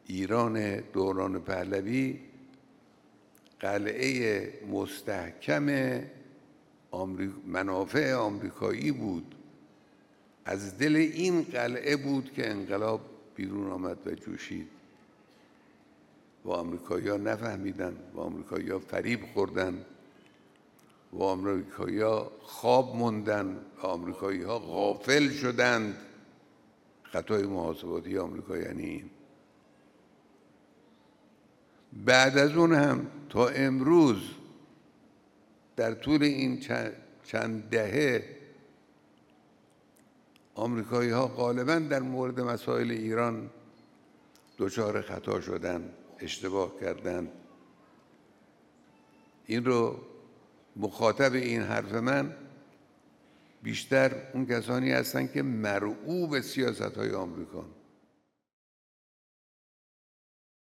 ایران دوران پهلوی قلعه مستحکم منافع آمریکایی بود. از دل این قلعه بود که انقلاب بیرون آمد و جوشید و آمریکایی‌ها نفهمیدن و آمریکایی‌ها فریب خوردن و آمریکایی‌ها خواب موندن و آمریکایی‌ها غافل شدند. خطای محاسباتی آمریکا یعنی این. بعد از اون هم تا امروز در طول این چند دهه آمریکایی‌ها غالباً در مورد مسائل ایران دچار خطا شدن، اشتباه کردن. این رو مخاطب این حرف من بیشتر اون کسانی هستند که مرعوب سیاست‌های آمریکا